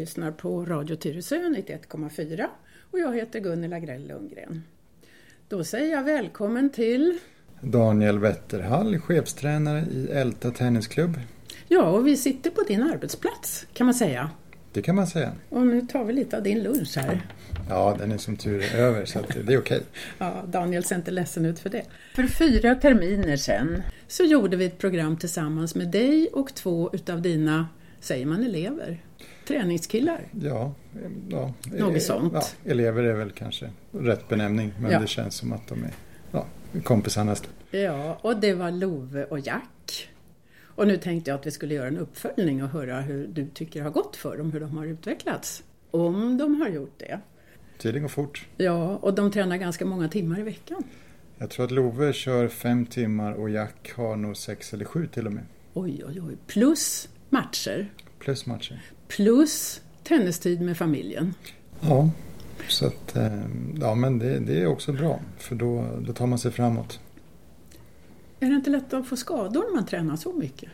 lyssnar på Radio Tyresö 91,4 och jag heter Gunilla Grell Lundgren. Då säger jag välkommen till Daniel Wetterhall, chefstränare i Älta Tennisklubb. Ja, och vi sitter på din arbetsplats kan man säga. Det kan man säga. Och nu tar vi lite av din lunch här. Ja, den är som tur är över så att det är okej. Ja, Daniel ser inte ledsen ut för det. För 4 terminer sedan så gjorde vi ett program tillsammans med dig och 2 utav dina, säger man elever, träningskillar. Ja. Något sånt. Ja, elever är väl kanske rätt benämning, men det känns som att de är kompisar nästan. Ja, och det var Love och Jack. Och nu tänkte jag att vi skulle göra en uppföljning och höra hur du tycker har gått för dem, hur de har utvecklats. Om de har gjort det. Tiden går fort. Ja, och de tränar ganska många timmar i veckan. Jag tror att Love kör 5 timmar och Jack har nog 6 eller 7 till och med. Oj. Plus matcher. Plus matcher. Plus tennistid med familjen. Ja, så att, men det är också bra. För då tar man sig framåt. Är det inte lätt att få skador när man tränar så mycket?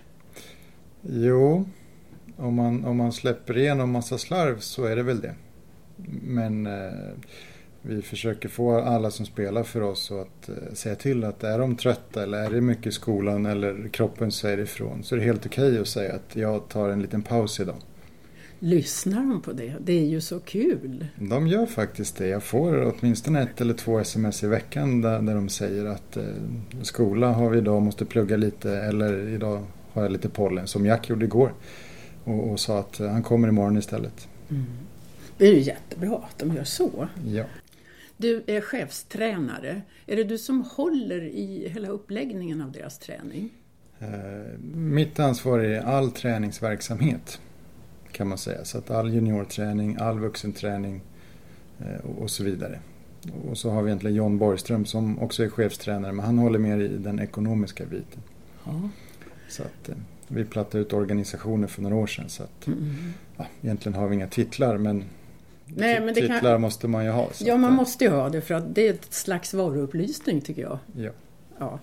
Jo, om man släpper igenom massa slarv så är det väl det. Men vi försöker få alla som spelar för oss att säga till att är de trötta eller är det mycket i skolan eller kroppen säger ifrån, så är det helt okej att säga att jag tar en liten paus idag. Lyssnar de på det? Det är ju så kul. De gör faktiskt det. Jag får åtminstone 1 eller 2 sms i veckan där de säger att skola har vi idag, måste plugga lite, eller idag har jag lite pollen, som Jack gjorde igår och sa att han kommer imorgon istället. Mm. Det är ju jättebra att de gör så. Ja. Du är chefstränare. Är det du som håller i hela uppläggningen av deras träning? Mitt ansvar är all träningsverksamhet kan man säga. Så att all juniorträning, all vuxenträning och så vidare. Och så har vi egentligen John Borgström som också är chefstränare, men han håller mer i den ekonomiska biten. Ja. Så att vi plattade ut organisationer för några år sedan. Så att, egentligen har vi inga titlar, men titlar måste man ju ha. Ja, man måste ju ha det för att det är ett slags varuupplysning tycker jag. Ja.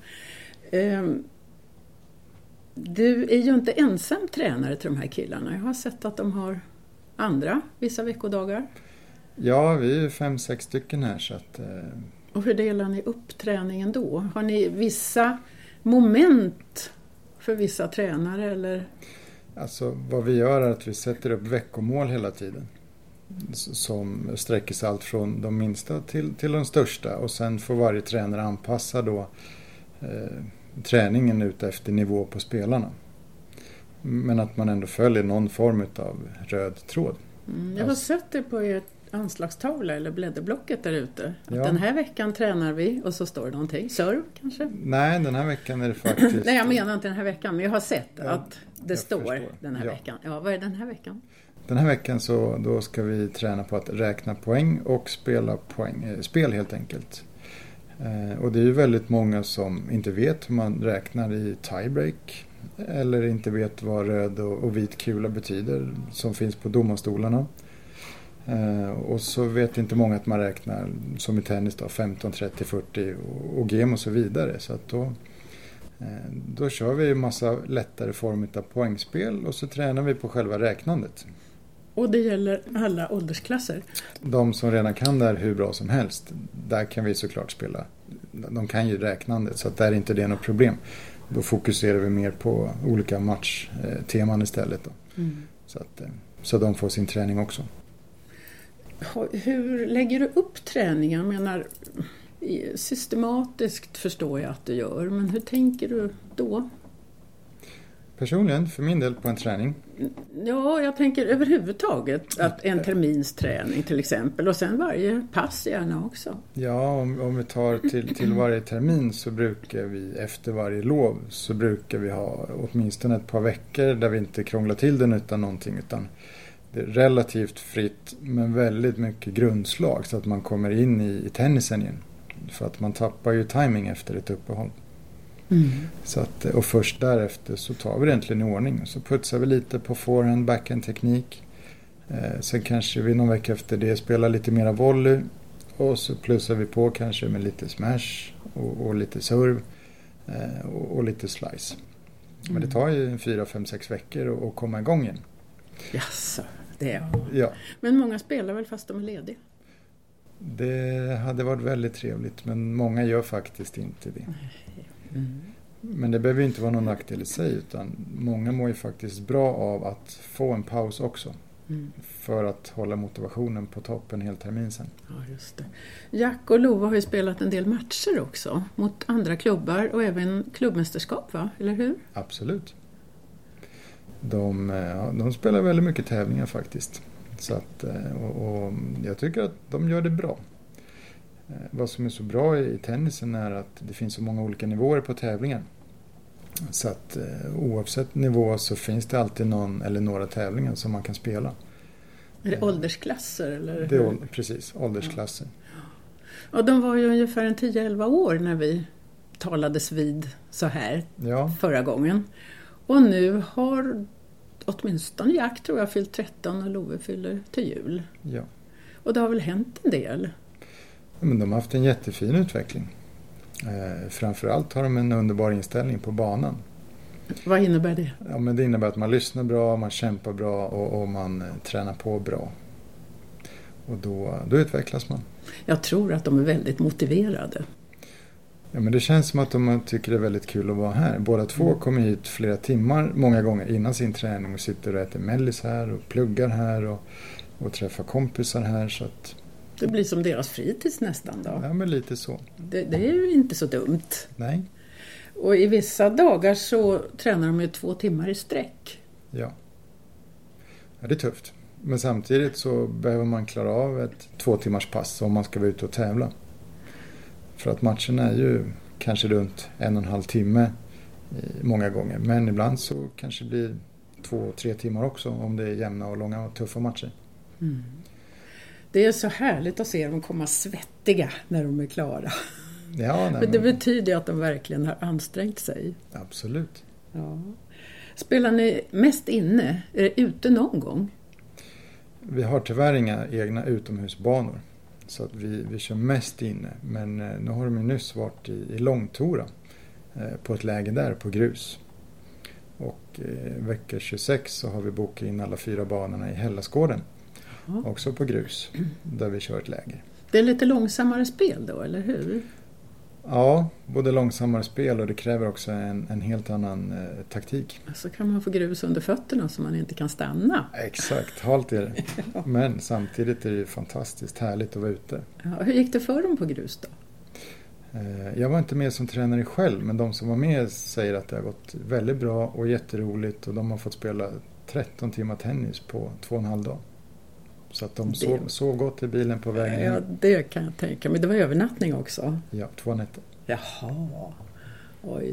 Du är ju inte ensam tränare till de här killarna. Jag har sett att de har andra vissa veckodagar. Ja, vi är 5-6 stycken här. Så att, Och hur delar ni upp träningen då? Har ni vissa moment för vissa tränare? Eller? Alltså, vad vi gör är att vi sätter upp veckomål hela tiden. Som sträcker sig allt från de minsta till de största. Och sen får varje tränare anpassa då träningen ut efter nivå på spelarna. Men att man ändå följer någon form av röd tråd. Jag har sett det på er anslagstavla eller blädderblocket där ute. Att den här veckan tränar vi och så står det någonting. Serv kanske? Nej, den här veckan är det faktiskt... Nej, jag menar inte den här veckan. Men jag har sett att det står den här veckan. Ja, vad är den här veckan? Den här veckan så då ska vi träna på att räkna poäng och spela spel helt enkelt. Och det är ju väldigt många som inte vet hur man räknar i tiebreak eller inte vet vad röd och vit kula betyder som finns på domarstolarna. Och så vet inte många att man räknar som i tennis då, 15, 30, 40 och game och så vidare. Så att då kör vi en massa lättare form av poängspel och så tränar vi på själva räknandet. Och det gäller alla åldersklasser? De som redan kan det här hur bra som helst, där kan vi såklart spela. De kan ju räknandet så att där är inte det något problem. Då fokuserar vi mer på olika matchteman istället. Då. Så de får sin träning också. Hur lägger du upp träningen? Jag menar, systematiskt förstår jag att du gör, men hur tänker du då? Personligen, för min del på en träning. Ja, jag tänker överhuvudtaget att en termins träning till exempel och sen varje pass gärna också. Ja, om vi tar till varje termin så brukar vi efter varje lov så brukar vi ha åtminstone ett par veckor där vi inte krånglar till den utan någonting utan det är relativt fritt men väldigt mycket grundslag så att man kommer in i tennisen igen. För att man tappar ju timing efter ett uppehåll. Så att, och först därefter så tar vi det egentligen i ordning. Så putsar vi lite på forehand, backhand teknik. Sen kanske vi någon vecka efter det spelar lite mera volley. Och så plussar vi på kanske med lite smash och lite serve och lite slice. Men det tar ju 4, 5, 6 veckor att komma igång igen. Jaså. Det. Ja. Men många spelar väl fast de är lediga? Det hade varit väldigt trevligt, men många gör faktiskt inte det. Mm. Men det behöver ju inte vara någon nackdel i sig, utan många mår ju faktiskt bra av att få en paus också. Mm. För att hålla motivationen på toppen hel termin sen. Ja, just det. Jack och Lova har ju spelat en del matcher också mot andra klubbar och även klubbmästerskap, va? Eller hur? Absolut. De spelar väldigt mycket tävlingar faktiskt. Så att, och jag tycker att de gör det bra. Vad som är så bra i tennisen är att det finns så många olika nivåer på tävlingen. Så att oavsett nivå så finns det alltid någon eller några tävlingar som man kan spela. Är det åldersklasser? Eller? Det är precis, åldersklasser. Ja, de var ju ungefär 10-11 år när vi talades vid så här förra gången. Och nu har åtminstone Jack, tror jag, fyllt 13 och Love fyller till jul. Ja. Och det har väl hänt en del? Men de har haft en jättefin utveckling. Framförallt har de en underbar inställning på banan. Vad innebär det? Ja, men det innebär att man lyssnar bra, man kämpar bra och man tränar på bra. Och då utvecklas man. Jag tror att de är väldigt motiverade. Ja, men det känns som att de tycker det är väldigt kul att vara här. Båda två kommer hit flera timmar, många gånger innan sin träning och sitter och äter mellis här och pluggar här och träffar kompisar här. Så att det blir som deras fritids nästan då. Ja, men lite så. Det är ju inte så dumt. Nej. Och i vissa dagar så tränar de ju 2 timmar i sträck. Ja, det är tufft. Men samtidigt så behöver man klara av ett 2 timmars pass om man ska vara ute och tävla. För att matchen är ju kanske runt 1,5 timme många gånger. Men ibland så kanske det blir 2-3 timmar också om det är jämna och långa och tuffa matcher. Mm. Det är så härligt att se dem komma svettiga när de är klara. Ja, men det betyder att de verkligen har ansträngt sig. Absolut. Ja. Spelar ni mest inne? Är det ute någon gång? Vi har tyvärr inga egna utomhusbanor. Så att vi kör mest inne. Men nu har de ju nyss varit i Långtora. På ett läge där på grus. Och vecka 26 så har vi bokat in alla 4 banorna i Hellasgården. Också på grus. Där vi kör ett läge. Det är lite långsammare spel då, eller hur? Ja, både långsammare spel och det kräver också en helt annan taktik. Så kan man få grus under fötterna så man inte kan stanna. Exakt, halt är det. Men samtidigt är det fantastiskt härligt att vara ute. Ja, hur gick det för dem på grus då? Jag var inte med som tränare själv, men de som var med säger att det har gått väldigt bra och jätteroligt. Och de har fått spela 13 timmar tennis på 2,5 dag. Så att de sov gott i bilen på vägen. Ja, det kan jag tänka. Men det var övernattning också. Ja, 2 nätter. Jaha, oj.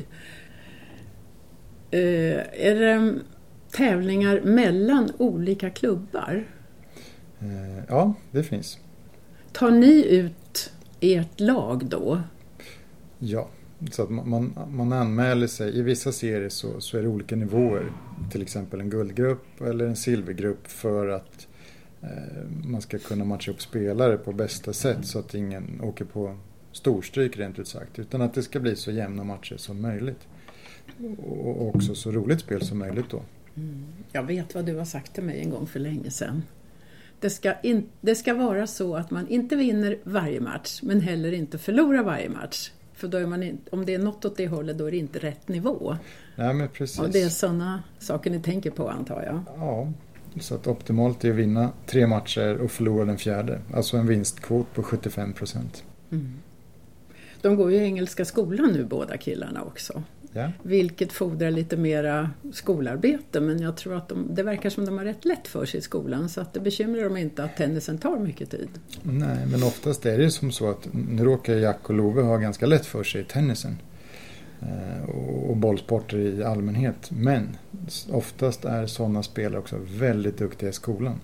Är det tävlingar mellan olika klubbar? Ja, det finns. Tar ni ut ert lag då? Ja, så att man anmäler sig. I vissa serier så är det olika nivåer. Till exempel en guldgrupp eller en silvergrupp för att man ska kunna matcha upp spelare på bästa sätt så att ingen åker på storstryk rent ut sagt, utan att det ska bli så jämna matcher som möjligt och också så roligt spel som möjligt då. Jag vet vad du har sagt till mig en gång för länge sedan. Det ska vara så att man inte vinner varje match men heller inte förlorar varje match. För då är man om det är något åt det hållet, då är det inte rätt nivå. Nej, men precis. Och det är sådana saker ni tänker på, antar jag. Ja, så att optimalt är att vinna 3 matcher och förlora den 4:e. Alltså en vinstkvot på 75%. Mm. De går ju i engelska skolan nu, båda killarna också. Ja. Vilket fordrar lite mera skolarbete, men jag tror att det verkar som de har rätt lätt för sig i skolan, så att det bekymrar dem inte att tennisen tar mycket tid. Nej, men oftast är det som så att nu råkar Jack och Love ha ganska lätt för sig i tennisen och bollsporter i allmänhet, men oftast är sådana spelare också väldigt duktiga i skolan.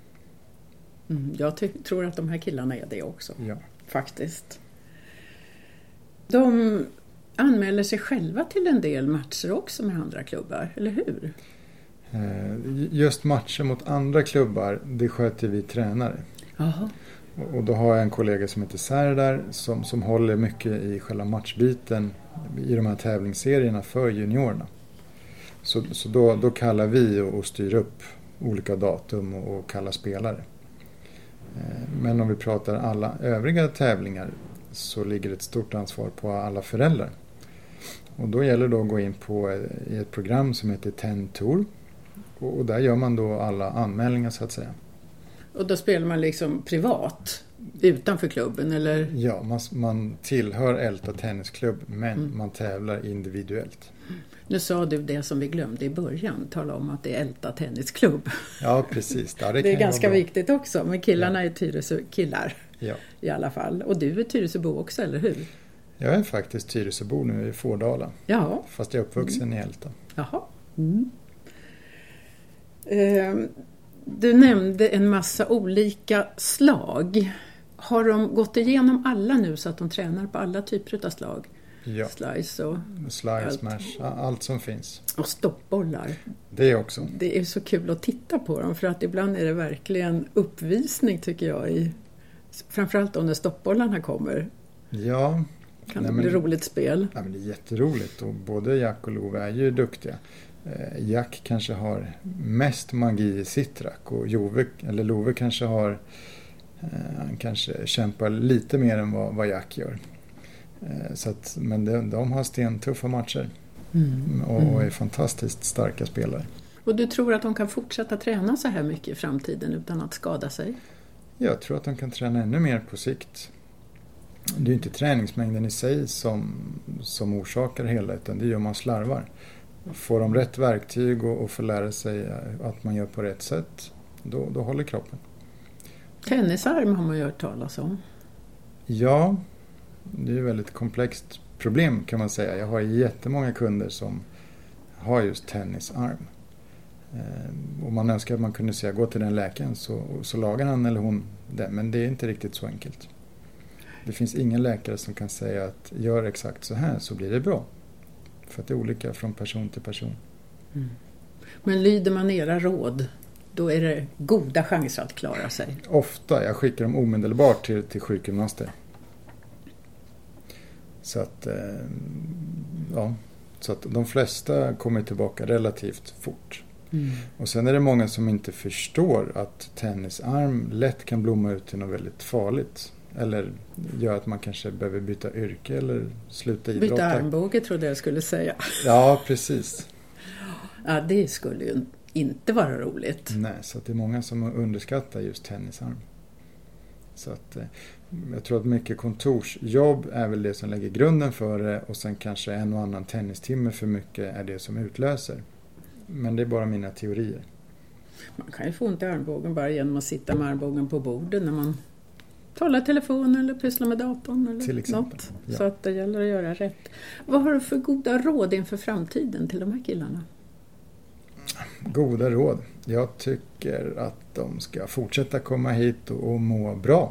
Jag tror att de här killarna är det också, faktiskt. De anmäler sig själva till en del matcher också med andra klubbar, eller hur? Just matcher mot andra klubbar, det sköter vi tränare. Aha. Och då har jag en kollega som heter Serdar som håller mycket i själva matchbiten i de här tävlingsserierna för juniorerna. Så då kallar vi och styr upp olika datum och kalla spelare. Men om vi pratar alla övriga tävlingar så ligger ett stort ansvar på alla föräldrar. Och då gäller det att gå in i ett program som heter Ten Tour. Och där gör man då alla anmälningar så att säga. Och då spelar man liksom privat utanför klubben eller? Ja, man tillhör Älta Tennisklubb men man tävlar individuellt. Nu sa du det som vi glömde i början, tala om att det är Älta Tennisklubb. Ja, precis. Ja, det är ganska viktigt också, men killarna är Tyresö-killar i alla fall. Och du är Tyresöbo också, eller hur? Jag är faktiskt Tyresöbo nu i Fårdala. Ja. Fast jag är uppvuxen i Älta. Jaha. Mm. Du nämnde en massa olika slag. Har de gått igenom alla nu så att de tränar på alla typer av slag? Ja. Slice, smash, allt som finns. Och stoppbollar. Det också. Det är så kul att titta på dem för att ibland är det verkligen uppvisning tycker jag. Framförallt om när stoppbollarna kommer. Ja. Kan det bli roligt spel? Ja, men det är jätteroligt och både Jack och Love är ju duktiga. Jack kanske har mest magi i sitt rack och Love kanske har han kanske kämpar lite mer än vad Jack gör. Men de har stentuffa matcher och är fantastiskt starka spelare. Och du tror att de kan fortsätta träna så här mycket i framtiden utan att skada sig? Jag tror att de kan träna ännu mer på sikt. Det är ju inte träningsmängden i sig som orsakar det hela utan det är ju om man slarvar. Får de rätt verktyg och får lära sig att man gör på rätt sätt, då håller kroppen. Tennisarm har man ju hört talas om. Ja, det är ett väldigt komplext problem kan man säga. Jag har jättemånga kunder som har just tennisarm. Och man önskar att man kunde säga gå till den läkaren så lagar han eller hon det. Men det är inte riktigt så enkelt. Det finns ingen läkare som kan säga att gör exakt så här så blir det bra. För att det är olika från person till person. Mm. Men lyder man era råd, då är det goda chanser att klara sig? Ofta. Jag skickar dem omedelbart till sjukgymnaster. Så att de flesta kommer tillbaka relativt fort. Mm. Och sen är det många som inte förstår att tennisarm lätt kan blomma ut till något väldigt farligt. Eller gör att man kanske behöver byta yrke eller sluta idrotta. Byta armbåge trodde jag skulle säga. Ja, precis. Ja, det skulle ju inte vara roligt. Nej, så att det är många som underskattar just tennisarm. Så att jag tror att mycket kontorsjobb är väl det som lägger grunden för det och sen kanske en och annan tennistimme för mycket är det som utlöser. Men det är bara mina teorier. Man kan ju få ont i armbågen bara genom att sitta med armbågen på bordet när man talar telefon eller pysslar med datorn eller till exempel, något. Ja. Så att det gäller att göra rätt. Vad har du för goda råd inför framtiden till de här killarna? Goda råd? Jag tycker att de ska fortsätta komma hit och må bra.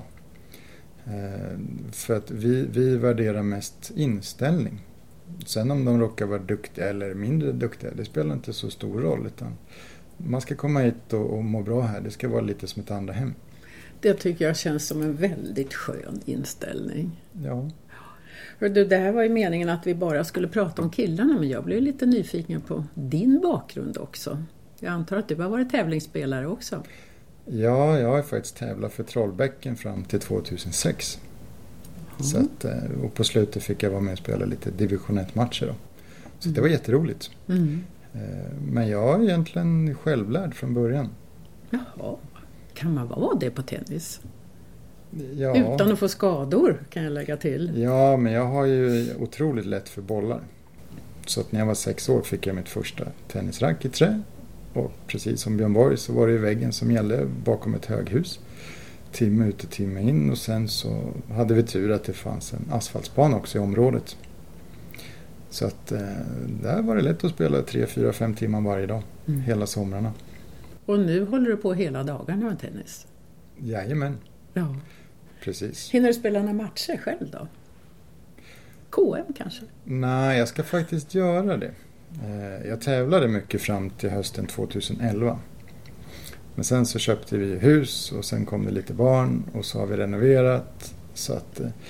För att vi värderar mest inställning. Sen om de råkar vara duktiga eller mindre duktiga, det spelar inte så stor roll. Utan man ska komma hit och må bra här. Det ska vara lite som ett andra hem. Det tycker jag känns som en väldigt skön inställning. Ja. Det här var ju meningen att vi bara skulle prata om killarna, men jag blev lite nyfiken på din bakgrund också. Jag antar att du har varit tävlingsspelare också. Ja, jag har faktiskt tävlat för Trollbäcken fram till 2006. Så att, och på slutet fick jag vara med och spela lite division 1-matcher då. Så det var jätteroligt. Mm. Men jag är egentligen självlärd från början. Jaha, kan man vara det på tennis? Ja. Utan att få skador kan jag lägga till. Ja, men jag har ju otroligt lätt för bollar. Så att när jag var 6 år fick jag mitt första tennisrack i trä. Och precis som Björn Borg så var det ju väggen som gällde bakom ett höghus. Timme ut och timme in och sen så hade vi tur att det fanns en asfaltsbana också i området. Så att där var det lätt att spela 3, 4, 5 timmar varje dag. Hela somrarna. Och nu håller du på hela dagarna med tennis? Jajamän. Ja. Precis. Hinner du spela några matcher själv då? KM kanske? Nej, jag ska faktiskt göra det. Jag tävlade mycket fram till hösten 2011. Men sen så köpte vi hus och sen kom det lite barn och så har vi renoverat. Så att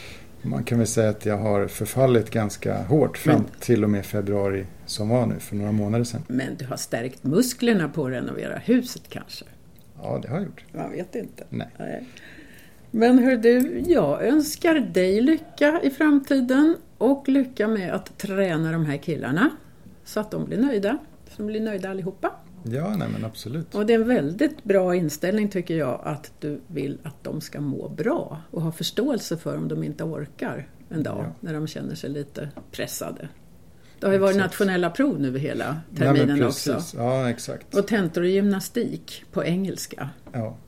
Man kan väl säga att jag har förfallit ganska hårt fram till och med februari som var nu för några månader sedan. Men du har stärkt musklerna på att renovera huset kanske? Ja, det har jag gjort. Man vet inte. Nej. Men hör du, jag önskar dig lycka i framtiden och lycka med att träna de här killarna så att de blir nöjda. Så de blir nöjda allihopa. Ja, nej men absolut. Och det är en väldigt bra inställning tycker jag att du vill att de ska må bra och ha förståelse för om de inte orkar en dag när de känner sig lite pressade. Det har ju varit nationella prov nu hela terminen också. Ja, exakt. Och tentor och gymnastik på engelska. Ja.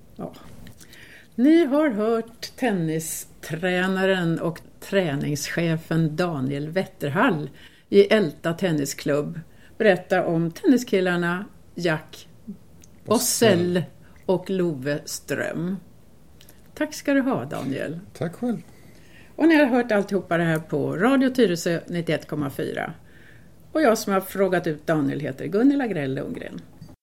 Ni har hört tennistränaren och träningschefen Daniel Wetterhall i Älta Tennisklubb berätta om tenniskillarna Jack Bossell och Love Ström. Tack ska du ha, Daniel. Tack själv. Och ni har hört alltihopa det här på Radio Tyresö 91,4. Och jag som har frågat ut Daniel heter Gunilla Grell Lundgren.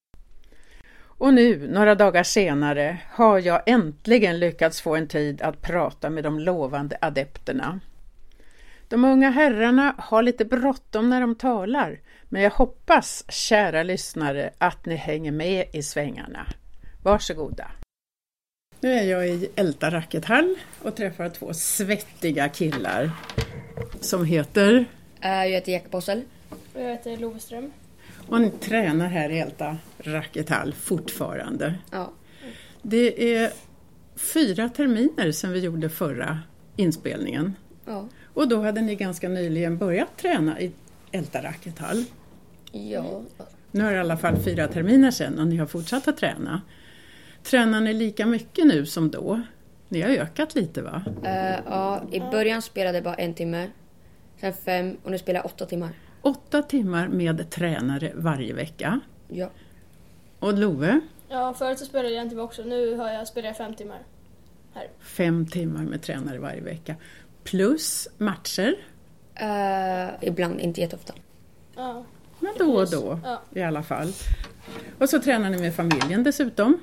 Och nu, några dagar senare, har jag äntligen lyckats få en tid att prata med de lovande adepterna. De unga herrarna har lite bråttom när de talar, men jag hoppas, kära lyssnare, att ni hänger med i svängarna. Varsågoda. Nu är jag i Älta Rackethall och träffar två svettiga killar som heter... Jag heter Jack Bossell. Och jag heter Love Ström. Och ni tränar här i Älta Rackethall fortfarande. Ja. Det är 4 terminer sedan vi gjorde förra inspelningen. Ja. Och då hade ni ganska nyligen börjat träna i Älta Rackethall. Ja. Nu är det i alla fall 4 terminer sedan och ni har fortsatt att träna. Tränar ni lika mycket nu som då? Ni har ökat lite, va? Ja, i början spelade jag bara 1 timme. Sen 5 och nu spelar jag 8 timmar. 8 timmar med tränare varje vecka. Ja. Och Love? Ja, förut så spelade jag 1 timme också. Nu spelar jag 5 timmar här. 5 timmar med tränare varje vecka. Plus matcher? Ibland, inte jätteofta. Ja. Men då och då i alla fall. Och så tränar ni med familjen dessutom?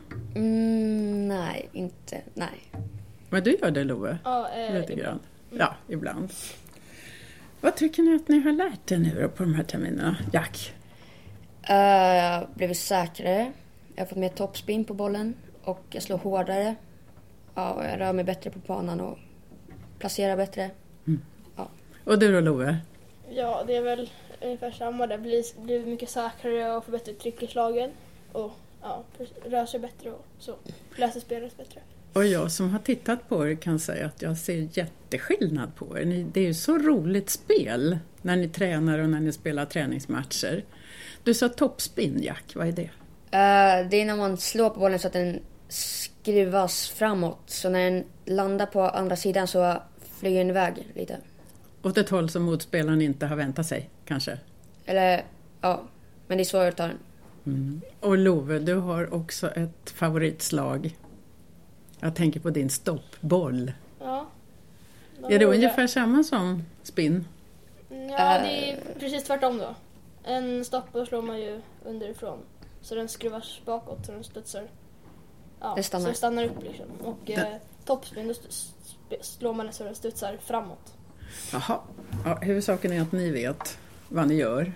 Nej, inte. Nej. Men du gör det, Love? Ja, lite grann. Ja, ibland. Vad tycker ni att ni har lärt er nu då på de här terminerna, Jack? Jag har blivit säkrare. Jag har fått mer topspin på bollen. Och jag slår hårdare. Ja, och jag rör mig bättre på banan och placerar bättre. Ja. Och du då, Love? Ja, det är väl ungefär samma. Det blir mycket säkrare och får bättre tryck i slagen. Och rör sig bättre och så. Läser spelet bättre. Och jag som har tittat på er kan säga att jag ser jätteskillnad på er. Det är ju så roligt spel när ni tränar och när ni spelar träningsmatcher. Du sa toppspin, Jack. Vad är det? Det är när man slår på bollen så att den skruvas framåt. Så när den landar på andra sidan så flyger den iväg lite. Åt ett håll som motspelaren inte har väntat sig, kanske? Eller, ja. Men det är svårare att ta den. Och Love, du har också ett favoritslag. Jag tänker på din stoppboll. Ja. Är det ungefär samma som spin? Ja, det är precis tvärtom då. En stoppboll slår man ju underifrån. Så den skruvas bakåt så den studsar. Ja, det stannar. Så den stannar upp liksom. Och toppspin då slår man den så den studsar framåt. Jaha. Ja, huvudsaken är att ni vet vad ni gör.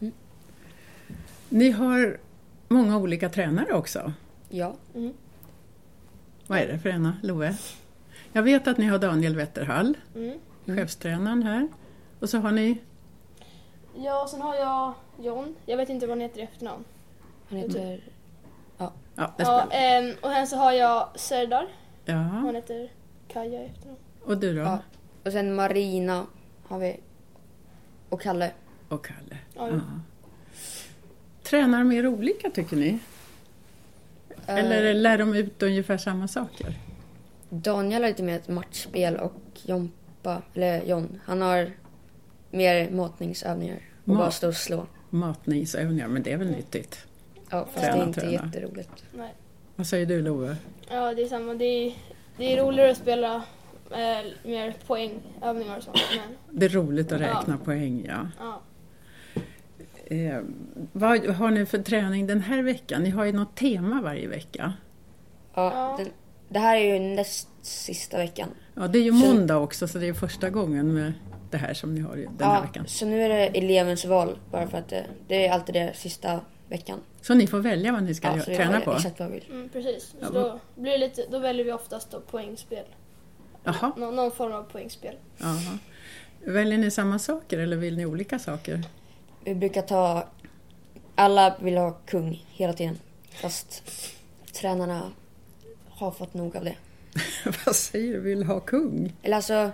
Ni har många olika tränare också. Ja. Vad är det för ena, Love? Jag vet att ni har Daniel Wetterhall, chefstränaren här. Och så har ni... Ja, sen har jag John. Jag vet inte vad han heter i efternamn. Han heter... Ja, det spelar. Och sen så har jag Serdar. Ja. Han heter Kaja i efternamn. Och du då? Ja. Och sen Marina har vi. Och Kalle. Och Kalle. Ja. Ja. Tränar de er olika, tycker ni? Eller lär de ut ungefär samma saker? Daniel har lite mer ett matchspel och John, han har mer matningsövningar. Och bara stå och slå. Matningsövningar, men det är väl nyttigt? Ja, fast det är inte jätteroligt. Nej. Vad säger du, Love? Ja, det är samma. Det är roligare att spela mer poängövningar och sånt. Men... Det är roligt att räkna poäng, ja. Vad har ni för träning den här veckan? Ni har ju något tema varje vecka. Ja, Det här är ju näst sista veckan. Ja, det är ju måndag också, så det är första gången med det här som ni har den här veckan. Så nu är det elevens val, bara för att det är alltid det sista veckan. Så ni får välja vad ni ska träna på? Exakt vad jag vill. Precis. Så då väljer vi oftast då poängspel. Jaha. Någon form av poängspel. Jaha. Väljer ni samma saker eller vill ni olika saker? Vi brukar alla vill ha kung hela tiden. Fast tränarna har fått nog av det. Vad säger du? Vill ha kung? Eller alltså...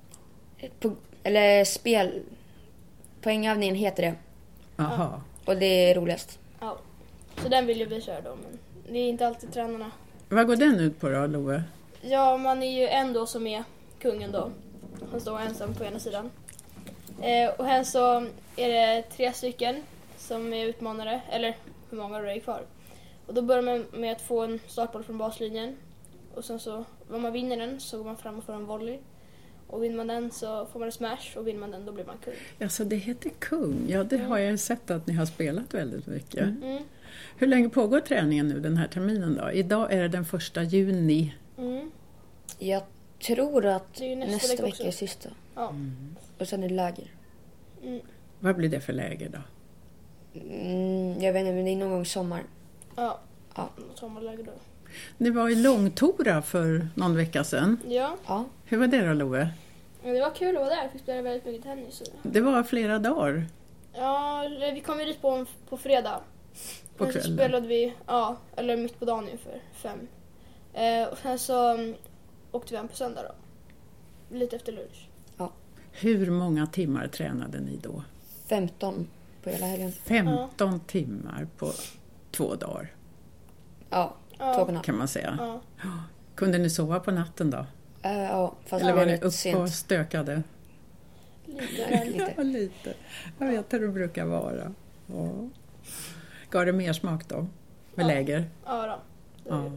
spel... Poängövningen heter det. Jaha. Och det är roligast. Ja. Så den vill ju vi köra då, men det är inte alltid tränarna. Vad går den ut på då, Loe? Ja, man är ju en då som är kungen då. Han står ensam på ena sidan. Och här så är det 3 stycken som är utmanare, eller hur många det är kvar. Och då börjar man med att få en startboll från baslinjen. Och sen så, om man vinner den så går man fram och får en volley. Och vinner man den så får man en smash, och vinner man den då blir man kung. Ja, så det heter kung. Ja, det har jag sett att ni har spelat väldigt mycket. Mm. Hur länge pågår träningen nu den här terminen då? Idag är det den 1 juni. Mm. Jag tror att Det är ju nästa vecka också. är sista. Ja. Och sen är det läger. Mm. Vad blir det för läger då? Jag vet inte, men det är någon gång sommar. Ja. Ja. Sommarläge då. Ni var i Långtora för någon vecka sedan. Ja. Ja. Hur var det då, Loe? Men det var kul att vara där. Jag fick spela väldigt mycket tennis. Det var flera dagar Ja, vi kom ju dit på fredag. på Men så kvällen. spelade vi, eller mitt på dagen ungefär, 5. Och sen så åkte vi hem på söndag då. Lite efter lunch. Hur många timmar tränade ni då? 15 på hela helgen. 15 timmar på 2 dagar Ja, 2,5. kan man säga. Ja. Kunde ni sova på natten då? Ja, fast Eller det var var ni lite uppe och sent. stökade? Lite. Ja, lite. Jag vet hur det brukar vara. Ja. Gav det mer smak då? Med läger? Ja då. Ja.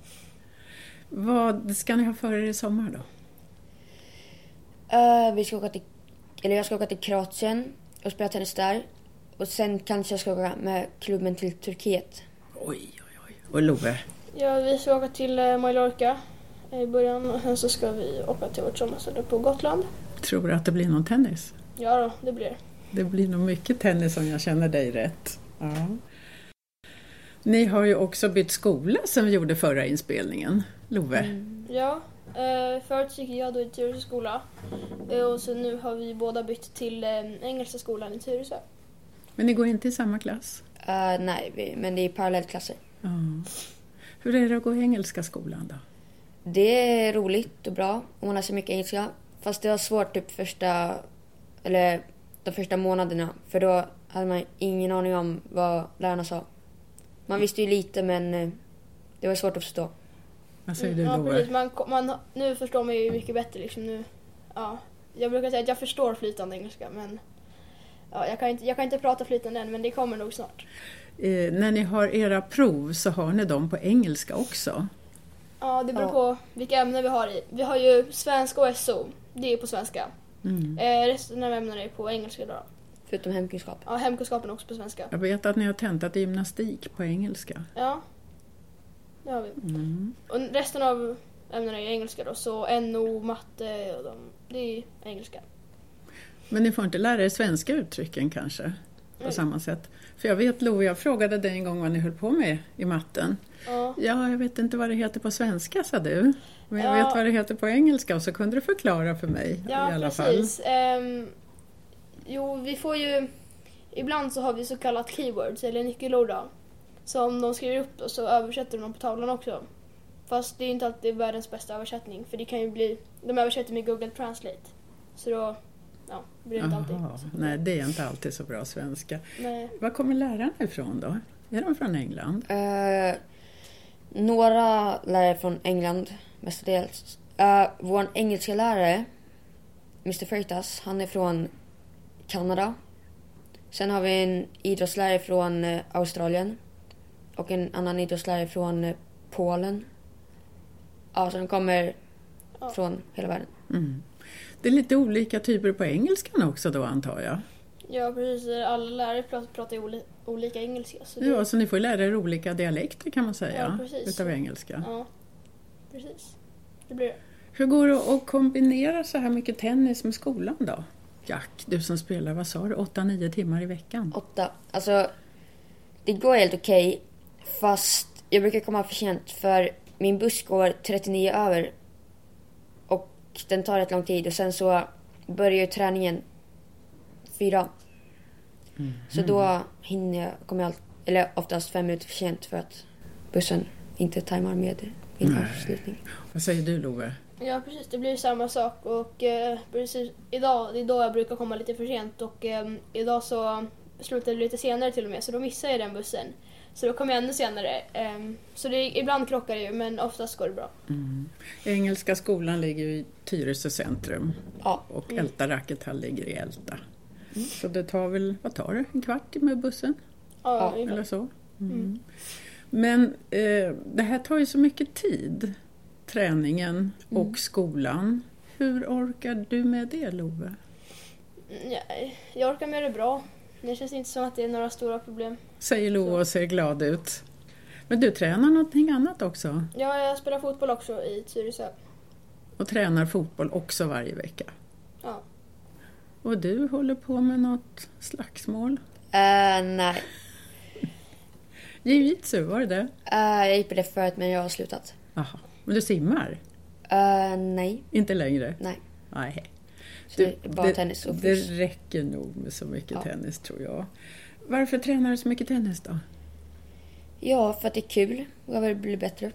Vad ska ni ha för er i sommar då? Jag ska åka till Kroatien och spela tennis där. Och sen kanske jag ska åka med klubben till Turkiet. Oj. Och Loe? Ja, vi ska åka till Mallorca i början, och sen så ska vi åka till vårt sommarställe på Gotland. Tror du att det blir någon tennis? Ja då, det blir det. Det blir nog mycket tennis om jag känner dig rätt. Ja. Ni har ju också bytt skola som vi gjorde förra inspelningen, Loe. Ja, förut gick jag då i Tyresö skola. Och så nu har vi båda bytt till engelska skolan i Tyresö. Men ni går inte i samma klass? Nej, men det är parallellklasser. Ja. Hur är det att gå i engelska skolan då? Det är roligt och bra om man lär sig mycket engelska. Fast det var svårt typ de första månaderna. För då hade man ingen aning om vad lärarna sa. Man visste ju lite, men det var svårt att förstå. Vad säger du, Ja, Loe? precis. Nu förstår man ju mycket bättre liksom nu. Ja, jag brukar säga att jag förstår flytande engelska, men ja, jag kan inte prata flytande än, men det kommer nog snart. När ni har era prov så har ni dem på engelska också? Ja, det beror på vilka ämnen vi har i. Vi har ju svenska och SO, det är på svenska. Resten av ämnena är på engelska då. Förutom hemkunskap. Ja, hemkunskapen är också på svenska. Jag vet att ni har tentat gymnastik på engelska. Ja, det har vi. Och resten av ämnena är engelska då, så NO, matte och det är engelska. Men ni får inte lära er svenska uttrycken kanske? På samma sätt. För jag vet, Loe, jag frågade dig en gång vad ni höll på med i matten. Ja. Ja, jag vet inte vad det heter på svenska, sa du. Men jag vet vad det heter på engelska, och så kunde du förklara för mig i alla precis. fall. Jo, vi får ju... Ibland så har vi så kallat keywords, eller nyckelord då. Så om de skriver upp då, så översätter de på tavlan också. Fast det är inte alltid världens bästa översättning. För det kan ju bli... De översätter med Google Translate. Så då... Ja, det blir inte alltid. Nej, det är inte alltid så bra svenska. Nej. Var kommer lärarna ifrån då? Är de från England? Några lärare från England, mestadels. Vår engelska lärare, Mr. Freitas, han är från Kanada. Sen har vi en idrottslärare från Australien. Och en annan idrottslärare från Polen. Ja, så de kommer från hela världen. Mm. Det är lite olika typer på engelskan också då, antar jag. Ja, precis. Alla lärare pratar ju olika engelska. Så Ja, så ni får lära er olika dialekter kan man säga, Ja, precis. utav engelska. Ja. precis. Det blir det. Hur går det att kombinera så här mycket tennis med skolan då? Jack, du som spelar, vad sa du? 8-9 timmar i veckan? 8. Alltså, det går helt okej. Fast jag brukar komma för sent. För min buss går 39 över. Och den tar rätt lång tid. Och sen så börjar ju träningen 4. Så då kommer jag oftast 5 minuter för sent. För att bussen inte tajmar med min avslutning. Vad säger du, Love? Ja, precis. Det blir samma sak. Och precis idag, det är då jag brukar komma lite för sent. Och idag så slutar det lite senare till och med. Så då missar jag den bussen. Så då kommer jag ännu senare. Så ibland krockar det ju, men oftast går det bra. Engelska skolan ligger ju i Tyresö centrum. Ja. Och Älta Racquethall ligger i Älta. Så det tar väl, vad tar det? En kvart med bussen? Ja, Eller så. Men det här tar ju så mycket tid. Träningen och skolan. Hur orkar du med det, Love? Ja, jag orkar med det bra. Det känns inte som att det är några stora problem. Säger Love och ser glad ut. Men du tränar någonting annat också? Ja, jag spelar fotboll också i Tyresö. Och tränar fotboll också varje vecka? Ja. Och du håller på med något slagsmål? Nej. Jiu-jitsu, var det det? Jag gick på det förut, men jag har slutat. Jaha. Men du simmar? Nej. Inte längre? Nej. Nej. Så det är bara tennis och det fys. räcker nog med så mycket tennis, tror jag. Varför tränar du så mycket tennis då? Ja, för att det är kul. Jag vill bli bättre.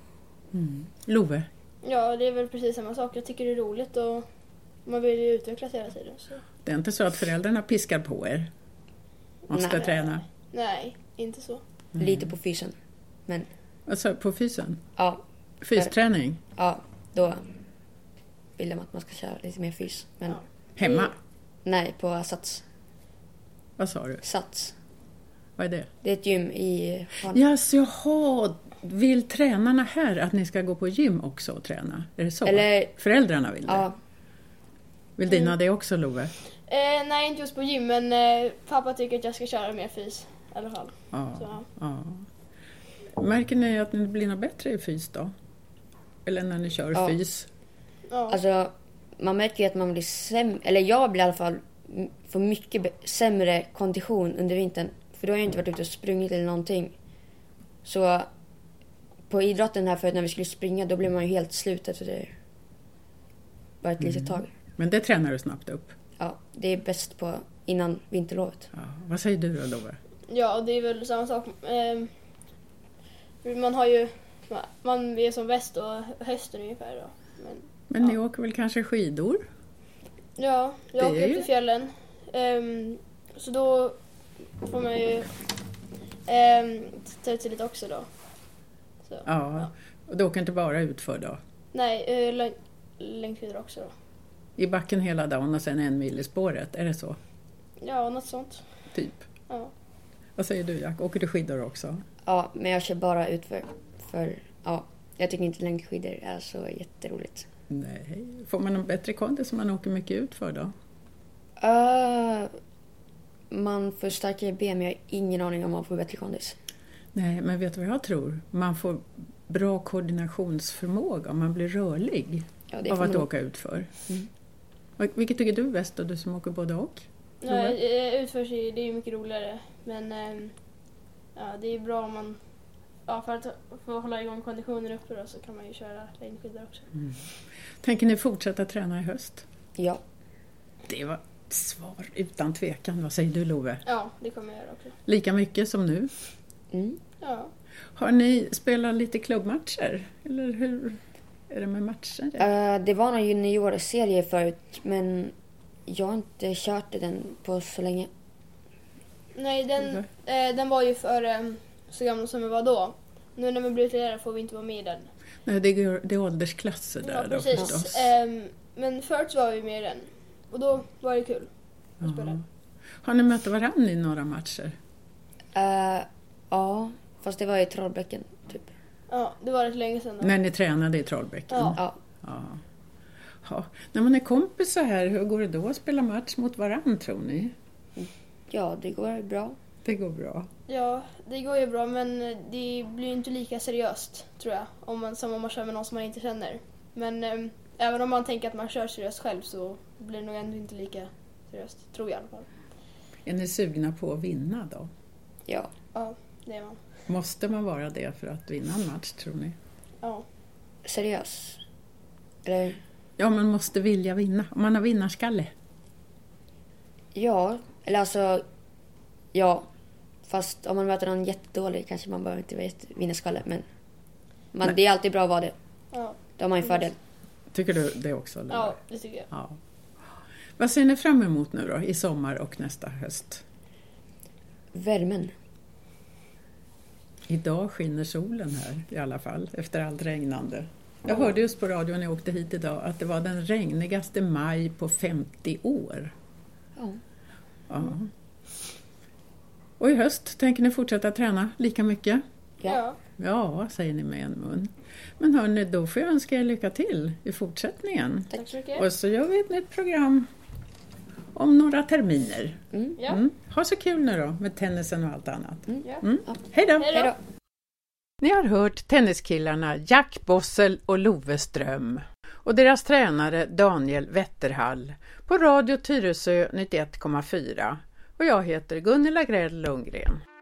Love? Ja, det är väl precis samma sak. Jag tycker det är roligt och man vill ju utvecklas hela tiden. Så. Det är inte så att föräldrarna piskar på er? Måste Nej. träna? Nej, inte så. Lite på fysen. Men Alltså på fysen? ja, Fysträning? ja, då vill de att man ska köra lite mer fys. Men Hemma? nej, på Sats. Vad sa du? Sats. Vad är det? Det är ett gym i Jaha, vill tränarna här att ni ska gå på gym också och träna? Är det så? Eller- Föräldrarna vill det? Ja, Vill dina det också, Love? Nej, inte just på gym, men pappa tycker att jag ska köra mer fys i alla fall. Ja. Så. Ja. Märker ni att ni blir något bättre i fys då? Eller när ni kör Ja. fys? Ja. alltså man märker ju att man blir sämre, eller jag blir i alla fall får mycket sämre kondition under vintern. För då har jag inte varit ute och sprungit eller någonting. Så på idrotten här förut när vi skulle springa, då blev man ju helt slut efter det. Bara ett litet tag. Men det tränar du snabbt upp. Ja, det är bäst på innan vinterlovet. Ja. Vad säger du då, Love? Ja, det är väl samma sak. Man är som väst och hösten ungefär då. Men ni åker väl kanske skidor? Ja, jag Det åker är upp ju- till fjällen. Så då får man ju ta ut sig lite också då. Så, Ja. Och du åker inte bara utför då? Nej, längdskidor också då. I backen hela dagen och sen 1 mil i spåret, är det så? Ja, något sånt. Typ. Ja. Vad säger du, Jack? Åker du skidor också? Ja, men jag kör bara utför. För ja, jag tycker inte längdskidor är så jätteroligt. Nej. Får man en bättre kondis om man åker mycket utför då? Man får starkare ben, men jag har ingen aning om man får bättre kondis. Nej, men vet du vad jag tror? Man får bra koordinationsförmåga om man blir rörlig Ja, det av får att man åka utför. Vilket tycker du är bäst då, du som åker både och? Nej, utför sig, det är ju mycket roligare. Men ja, det är bra om man... Ja, för att hålla igång konditionen uppe då, så kan man ju köra längdskidor också. Tänker ni fortsätta träna i höst? Ja. Det var ett svar utan tvekan. Vad säger du, Love? Ja, det kommer jag göra också. Lika mycket som nu? Ja. Har ni spelat lite klubbmatcher? Eller hur är det med matcher? Det var någon juniorserie förut, men jag har inte kört den på så länge. Nej, den var ju för så gamla som vi var då. Nu när vi blir lärare får vi inte vara med i den. Nej, det är åldersklasser där Ja, då precis. förstås. Men förut var vi med i den. Och då var det kul att spela. Har ni mött varandra i några matcher? Ja, fast det var i Trollbäcken typ. Ja, det var rätt länge sedan då. När ni tränade i Trollbäcken? Ja. Ja. Ja. När man är kompisar här, hur går det då att spela match mot varandra, tror ni? Ja, det går bra. Det går bra. Ja, det går ju bra men det blir inte lika seriöst tror jag. Som om man kör med någon som man inte känner. Men även om man tänker att man kör seriöst själv så blir det nog ändå inte lika seriöst. Tror jag i alla fall. Är ni sugna på att vinna då? Ja. Ja, det är man. Måste man vara det för att vinna en match, tror ni? Ja. Seriös? Eller? Ja, man måste vilja vinna. Om man har vinnarskalle. Ja, eller alltså... Ja. Fast om man möter någon jättedålig kanske man behöver inte vinna skalle. Men det är alltid bra att vara det. Ja. Då har man en fördel. Tycker du det också? Lilla? Ja, det tycker jag. Ja. Vad ser ni fram emot nu då, i sommar och nästa höst? Värmen. Idag skiner solen här i alla fall, efter allt regnande. Jag hörde just på radion när jag åkte hit idag att det var den regnigaste maj på 50 år. Ja. Ja. Och i höst tänker ni fortsätta träna lika mycket? Ja. Ja, säger ni med en mun. Men hörni, då får jag önska er lycka till i fortsättningen. Tack så mycket. Och så gör vi ett nytt program om några terminer. Ja. Ha så kul nu då med tennisen och allt annat. Ja. Hej då! Hej då. Ni har hört tenniskillarna Jack Bossel och Love Ström och deras tränare Daniel Wetterhall på Radio Tyresö 91,4 och jag heter Gunilla Grell Lundgren.